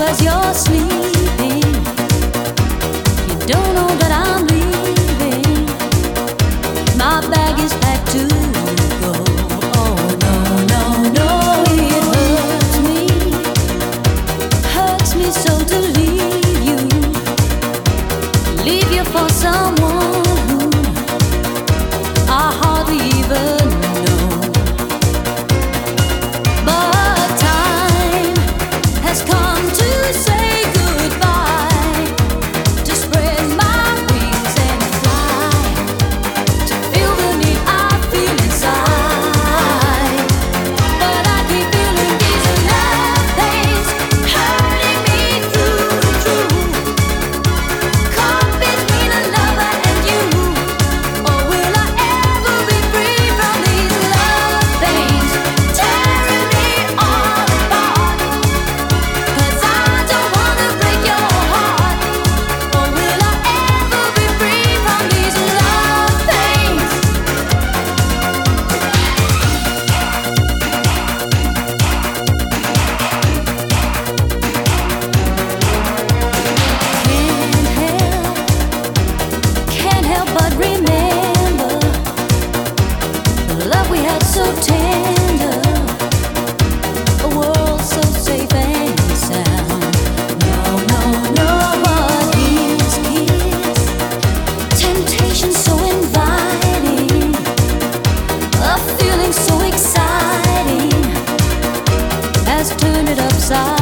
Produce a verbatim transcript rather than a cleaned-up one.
as you're sleeping. You don't know that I'm leaving. My bag is packed to go. Oh no, no, no, it hurts me, hurts me so to leave you, leave you for someone who I hardly even know. But time has come to say goodbye, to spread my wings and fly, to feel the need I feel inside. But I keep feeling these love things hurting me through and through. Caught between a lover and you. Or will I ever be free from these love things tearing me all apart? 'Cause I don't wanna break your heart. Or will I ever be free from these love things? Can't help, can't help but remember the love we had so tender, a world so safe and sound. No, no, no, but his kiss, temptation so inviting, a feeling so exciting, has turned it upside